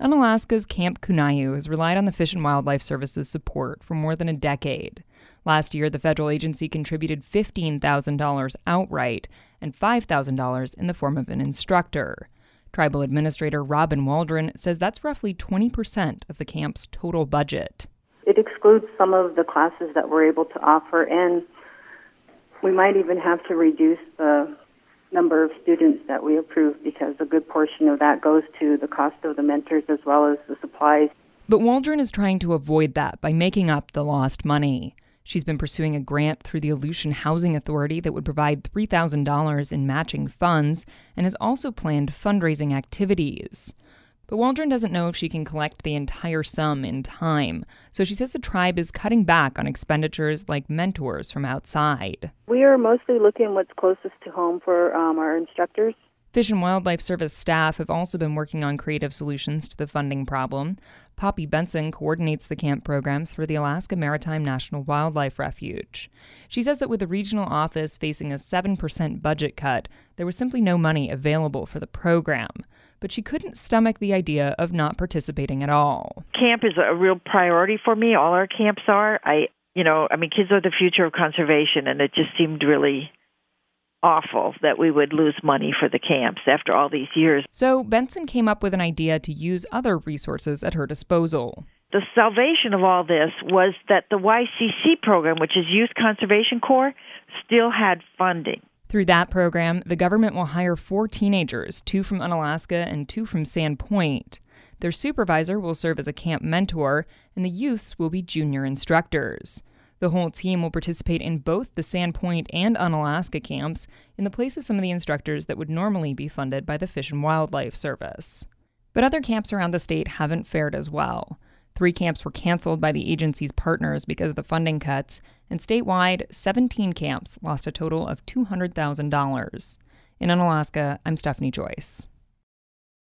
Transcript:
Unalaska's Camp Kunayu has relied on the Fish and Wildlife Service's support for more than a decade. Last year, the federal agency contributed $15,000 outright and $5,000 in the form of an instructor. Tribal Administrator Robin Waldron says that's roughly 20% of the camp's total budget. It excludes some of the classes that we're able to offer, and we might even have to reduce the number of students that we approve because a good portion of that goes to the cost of the mentors as well as the supplies. But Waldron is trying to avoid that by making up the lost money. She's been pursuing a grant through the Aleutian Housing Authority that would provide $3,000 in matching funds and has also planned fundraising activities. But Waldron doesn't know if she can collect the entire sum in time, so she says the tribe is cutting back on expenditures like mentors from outside. We are mostly looking what's closest to home for our instructors. Fish and Wildlife Service staff have also been working on creative solutions to the funding problem. Poppy Benson coordinates the camp programs for the Alaska Maritime National Wildlife Refuge. She says that with the regional office facing a 7% budget cut, there was simply no money available for the program. But she couldn't stomach the idea of not participating at all. Camp is a real priority for me. All our camps are. Kids are the future of conservation, and it just seemed really awful that we would lose money for the camps after all these years. So Benson came up with an idea to use other resources at her disposal. The salvation of all this was that the YCC program, which is Youth Conservation Corps, still had funding. Through that program, the government will hire 4 teenagers, 2 from Unalaska and 2 from Sandpoint. Their supervisor will serve as a camp mentor, and the youths will be junior instructors. The whole team will participate in both the Sandpoint and Unalaska camps in the place of some of the instructors that would normally be funded by the Fish and Wildlife Service. But other camps around the state haven't fared as well. 3 camps were canceled by the agency's partners because of the funding cuts, and statewide, 17 camps lost a total of $200,000. In Unalaska, I'm Stephanie Joyce.